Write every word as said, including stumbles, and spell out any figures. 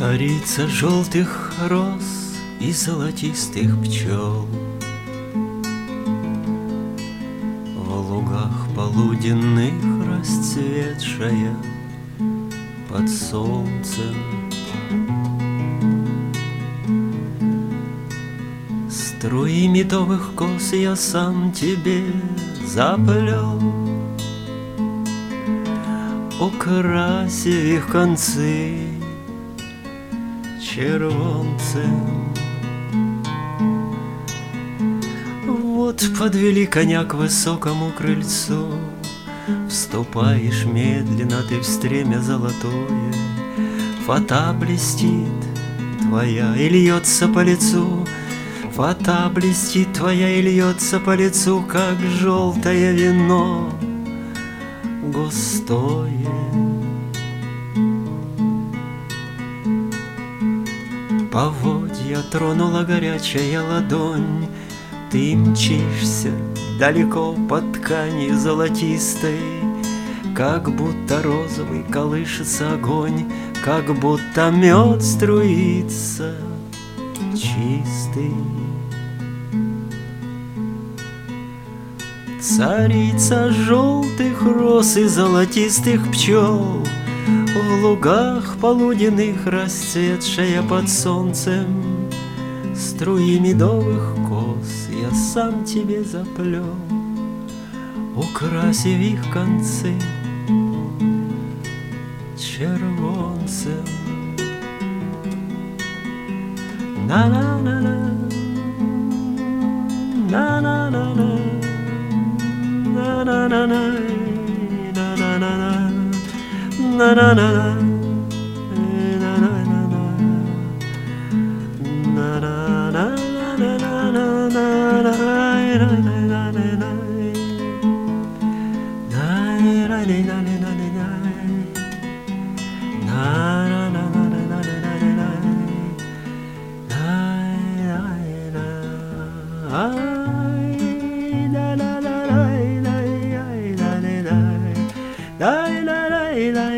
Царица желтых роз и золотистых пчел, в лугах полуденных расцветшая под солнцем. Струи медовых кос я сам тебе заплел, украсив их концы червонцем. Вот подвели коня к высокому крыльцу, вступаешь медленно ты в стремя золотое, фата блестит твоя и льется по лицу, фата блестит твоя и льется по лицу, как желтое вино густое. Поводья тронула горячая ладонь, ты мчишься далеко по ткани золотистой, как будто розовый колышется огонь, как будто мед струится чистый. Царица желтых роз и золотистых пчел, в лугах полуденных расцветшая под солнцем, струи медовых кос я сам тебе заплел, украсив их концы червонцем. На-на-на-на, на-на-на-на, на-на-на-на, на-на-на-на, на-на-на-на, la la la